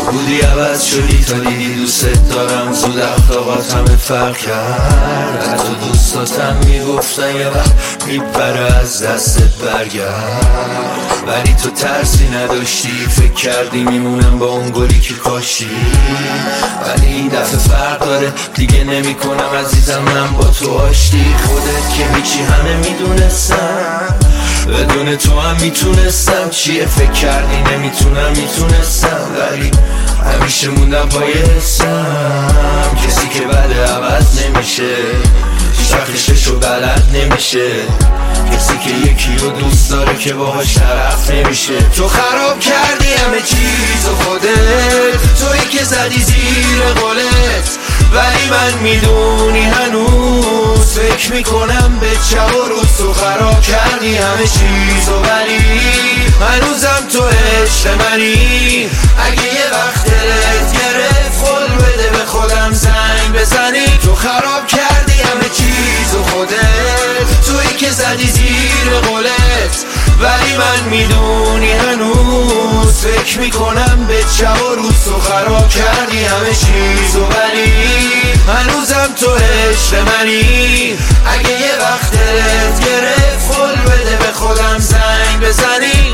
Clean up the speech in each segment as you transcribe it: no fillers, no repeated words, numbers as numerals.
بودی عوض شدی تا دیدی دوست دارم. زود اخلاقات همه فرق کرد. حتی دوستاتم میگفتن یه وقت میپره از دستت برگرد. ولی تو ترسی نداشتی، فکر کردی میمونم با اون گلی که کاشتی. ولی این دفعه فرق داره، دیگه نمی کنم عزیزم من با تو آشتی. خودت که هیچی همه میدونستم، بدون تو هم میتونستم. چیه فکر کردی نمیتونم، میتونستم. ولی همیشه موندم پای حسم. کسی که بده عوض نمیشه، هیچ وقتشو بلد نمیشه. کسی که یکی رو دوست داره که باهاش طرف نمیشه. تو خراب کردی همه چیزو خودت، تویی که زدی زیر قولت. ولی من میدونی هنوز فکر میکنم به چه و روز. تو خراب کردی همه چیزو ولی هنوزم تو عشق منی. اگه یه وقت دلت گرفت قول بده به خودم زنگ بزنی. تو خراب کردی همه چیزو خودت، تویی که زدی زیر قولت. ولی من میدونی هنوز فکر میکنم به چه و روز. تو خراب کردی همه چیزو ولی هنوزم تو عشق منی. اگه یه وقت دلت گرفت قول بده به خودم زنگ بزنی.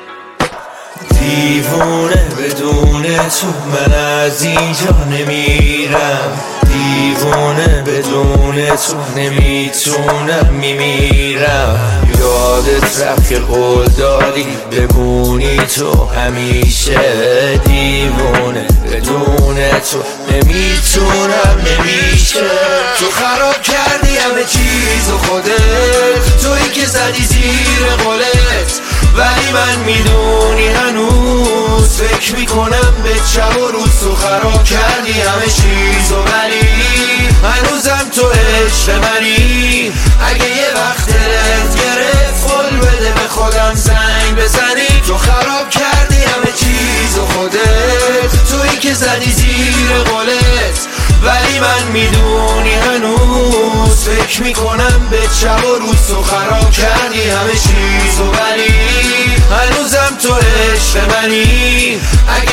دیوونه بدون تو من از اینجا نمیرم. دیوونه بدون تو نمیتونم میمیرم. یادت رفت که قول دادی بمونی تو همیشه. دیوونه بدون تو نمیتونم نمیشه. تو خراب کردی همه چیزو خودت، تویی که زدی زیر قولت. ولی من میدونی هنوز فکر میکنم به چه و روز. تو خراب کردی همه چیزو ولی هنوزم تو عشق منی. اگه یه وقت دلت گرفت قول بده به خودم زنگ بزنی. تو خراب کردی همه چیزو خودت، تویی که زدی زیر قولت. ولی من میدونی هنوز فکر میکنم به چه و روز. تو خراب کردی همه چیزو ولی هنوزم تو عشق منی. اگه